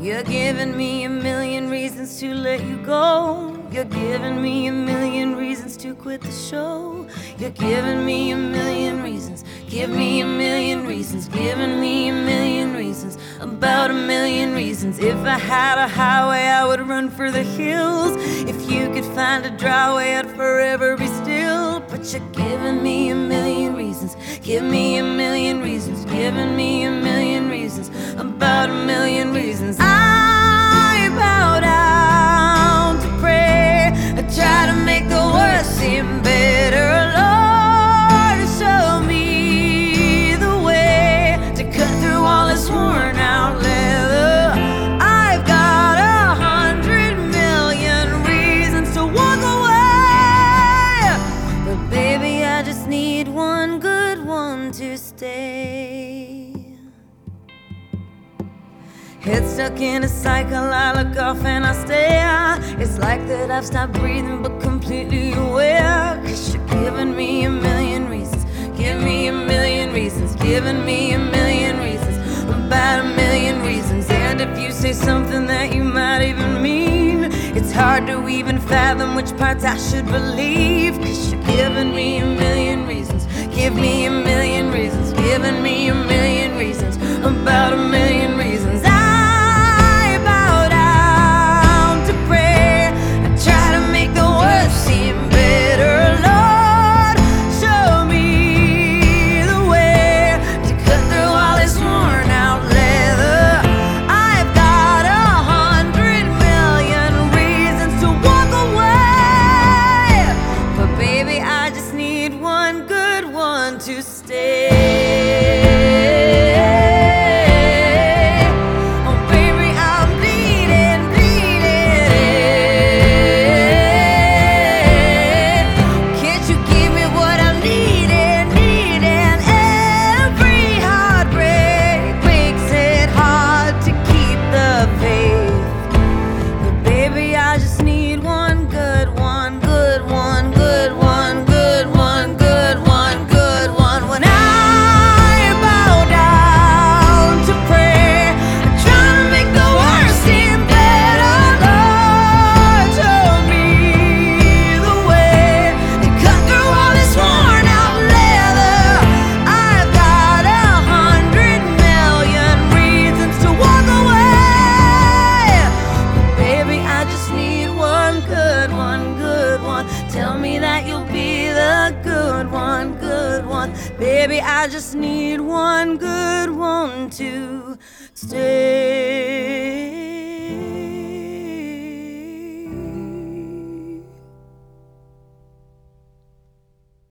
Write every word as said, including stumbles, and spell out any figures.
You're giving me a million reasons to let you go. You're giving me a million reasons to quit the show. You're giving me a million reasons. Give me a million reasons. Giving me a million reasons. About a million reasons. If I had a highway, I would run for the hills. If you could find a dry way, I'd forever be still. But you're giving me a million reasons. Give me a million reasons. Giving me a million reasons. About a million reasons. I bow down to pray. I try to make the worst seem better. Lord, show me the way to cut through all this worn out leather. I've got a hundred million reasons to walk away, but baby, I just need one good one to stay. Head stuck in a cycle, I look off and I stare. It's like that I've stopped breathing but completely aware. Cause you're giving me a million reasons. Give me a million reasons. Giving me a million reasons. About a million reasons. And if you say something that you might even mean, it's hard to even fathom which parts I should believe. Cause you're giving me a million reasons. Give me a million reasons. Giving me a million reasons. About a million reasons. To stay. Oh baby, I'm bleeding, bleeding. Can't you give me what I'm needing, needing? Every heartbreak makes it hard to keep the faith. But baby, I just need one good one, good one, good one, good one, good one. Tell me that you'll be the good one, good one. Baby, I just need one good one to stay.